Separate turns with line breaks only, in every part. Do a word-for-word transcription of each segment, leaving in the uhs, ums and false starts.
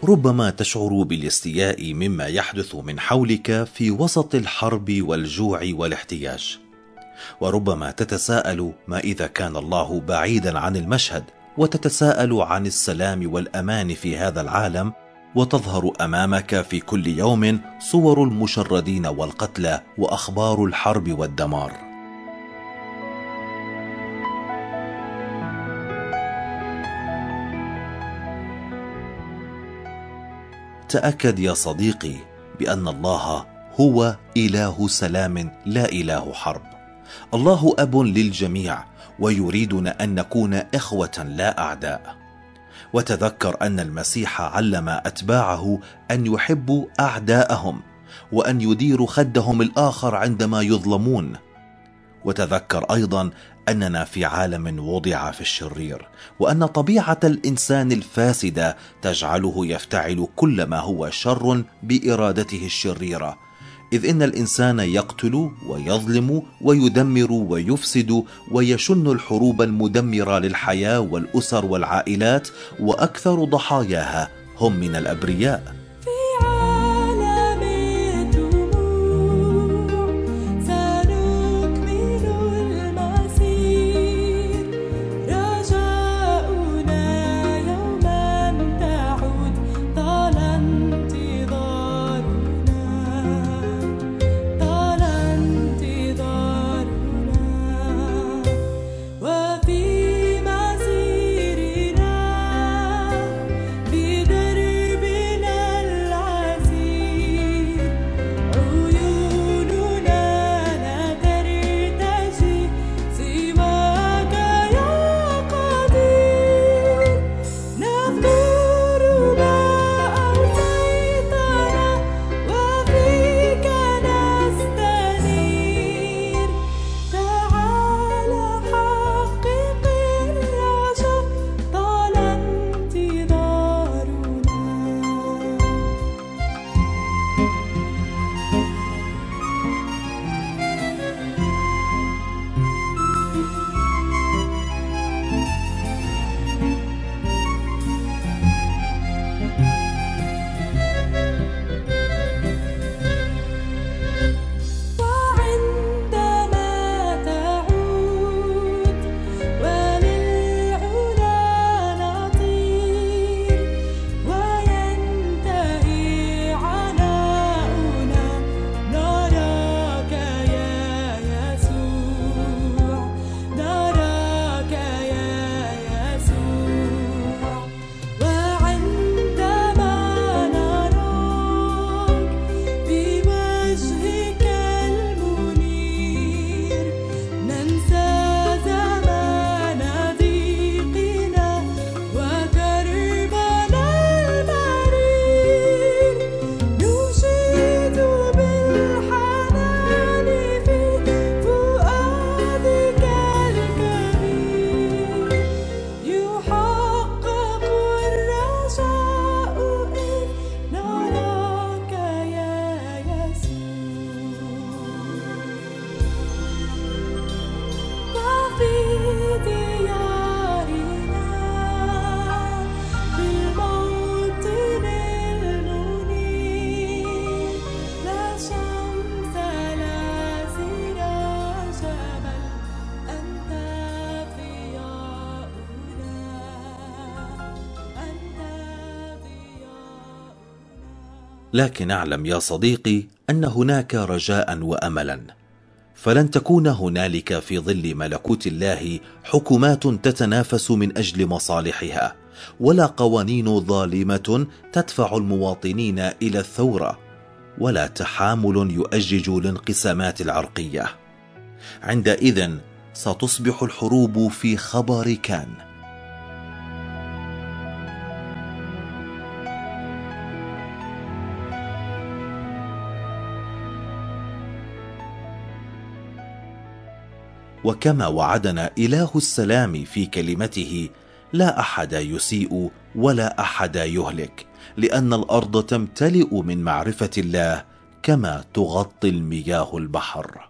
ربما تشعر بالاستياء مما يحدث من حولك في وسط الحرب والجوع والاحتياج، وربما تتساءل ما إذا كان الله بعيدا عن المشهد، وتتساءل عن السلام والأمان في هذا العالم، وتظهر أمامك في كل يوم صور المشردين والقتلى وأخبار الحرب والدمار. تأكد يا صديقي بأن الله هو إله سلام لا إله حرب. الله أب للجميع ويريدنا أن نكون إخوة لا أعداء. وتذكر أن المسيح علم أتباعه أن يحبوا أعداءهم وأن يديروا خدهم الآخر عندما يظلمون. وتذكر أيضا أننا في عالم وضع في الشرير، وأن طبيعة الإنسان الفاسدة تجعله يفتعل كل ما هو شر بإرادته الشريرة، إذ إن الإنسان يقتل ويظلم ويدمر ويفسد ويشن الحروب المدمرة للحياة والأسر والعائلات، وأكثر ضحاياها هم من الأبرياء. لكن اعلم يا صديقي أن هناك رجاء وأملا، فلن تكون هنالك في ظل ملكوت الله حكومات تتنافس من أجل مصالحها، ولا قوانين ظالمة تدفع المواطنين إلى الثورة، ولا تحامل يؤجج الانقسامات العرقية. عندئذ ستصبح الحروب في خبر كان. وكما وعدنا إله السلام في كلمته: لا أحد يسيء ولا أحد يهلك، لأن الأرض تمتلئ من معرفة الله كما تغطي المياه البحر.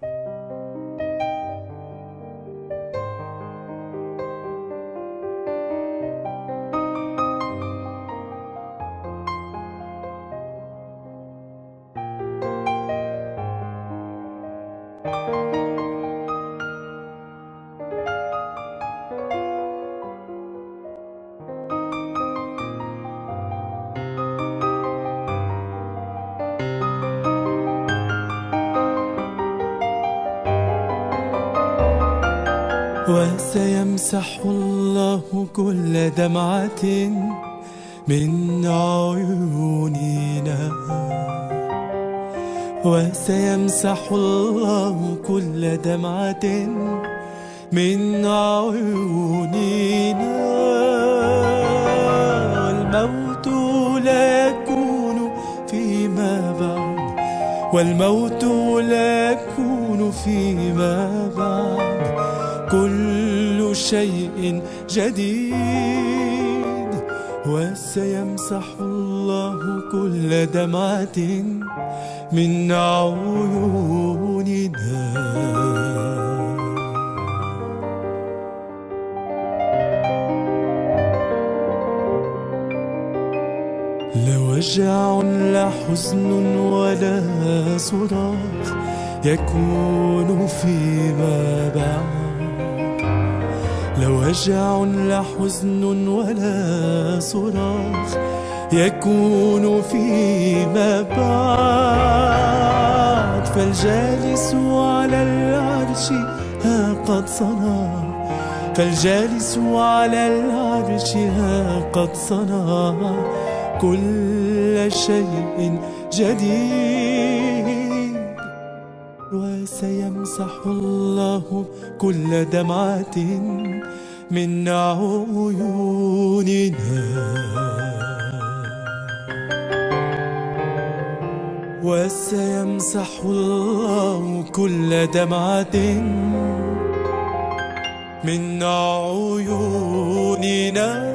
وسيمسح الله كل دمعة من عيوننا، وسيمسح الله كل دمعة من عيوننا. والموت لا يكون فيما بعد، والموت لا يكون فيما بعد، كل شيء جديد. وسيمسح الله كل دمعة من عيوننا. لا وجع لا حزن ولا صراخ يكون فيما بعد، لا وجع لا حزن ولا صراخ يكون فيما بعد. فالجالس على العرش ها قد صنع، فالجالس على العرش ها قد صنع كل شيء جديد. وسيمسح الله كل دمعة من عيوننا، وسيمسح الله كل دمعة من عيوننا.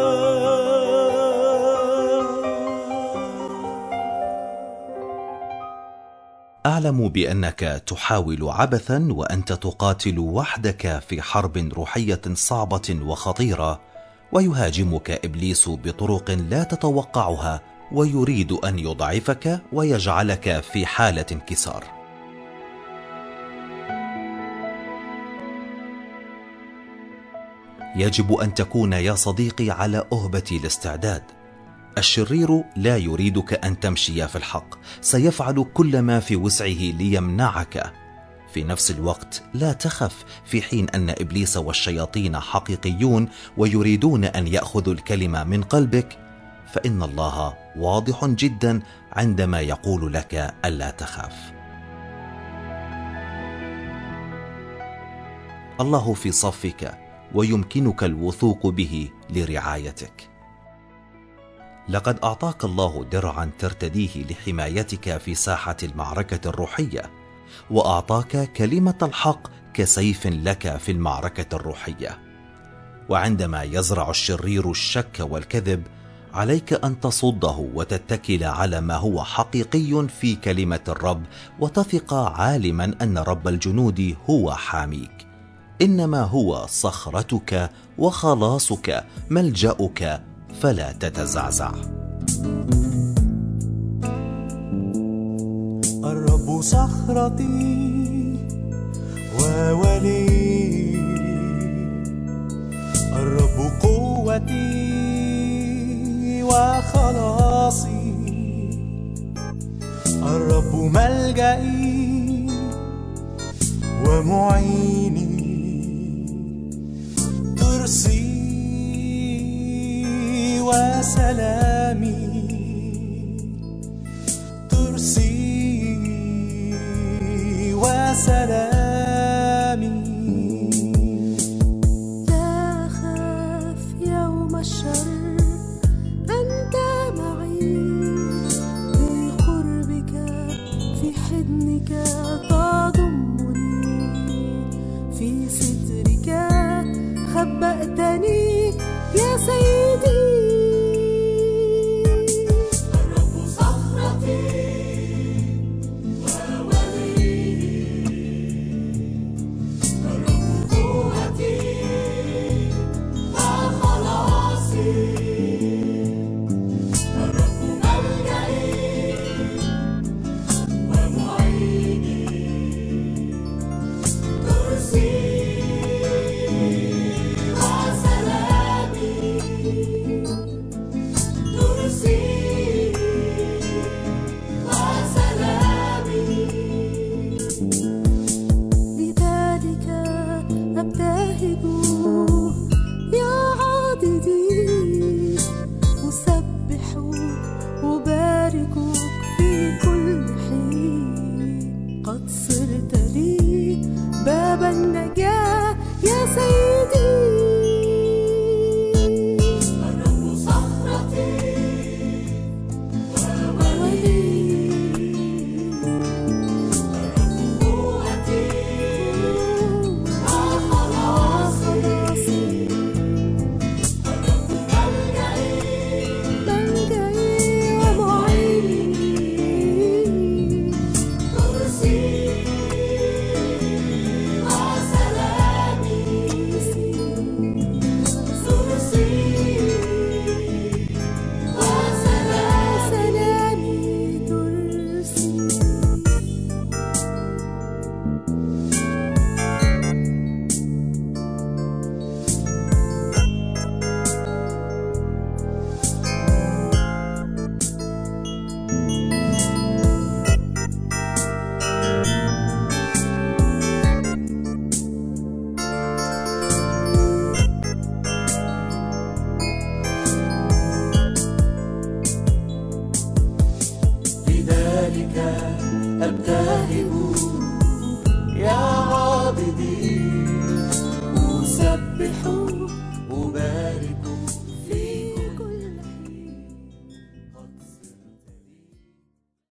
أعلم بأنك تحاول عبثا وأنت تقاتل وحدك في حرب روحية صعبة وخطيرة، ويهاجمك إبليس بطرق لا تتوقعها، ويريد أن يضعفك ويجعلك في حالة انكسار. يجب أن تكون يا صديقي على أهبة الاستعداد. الشرير لا يريدك أن تمشي في الحق، سيفعل كل ما في وسعه ليمنعك. في نفس الوقت لا تخف، في حين أن إبليس والشياطين حقيقيون ويريدون أن يأخذوا الكلمة من قلبك، فإن الله واضح جدا عندما يقول لك ألا تخاف. الله في صفك ويمكنك الوثوق به لرعايتك. لقد أعطاك الله درعا ترتديه لحمايتك في ساحة المعركة الروحية، وأعطاك كلمة الحق كسيف لك في المعركة الروحية. وعندما يزرع الشرير الشك والكذب، عليك أن تصده وتتكل على ما هو حقيقي في كلمة الرب، وتثق عالما أن رب الجنود هو حاميك، إنما هو صخرتك وخلاصك ملجأك، فلا تتزعزع.
الرب صخرتي وولي، الرب قوتي وخلاصي، الرب ملجئي ومعيني، ترسي وسلامي، ترسي وسلامي.
لا أخاف يوم الشر، أنت معي، في قربك في حضنك تضمني، في سترك خبأتني يا سيدي. الرب صخرتي وولي، الرب قوتي وخلاصي، الرب ملجئي ومعيني، ترسي
بجلالك أبتهج يا عابدي أسبح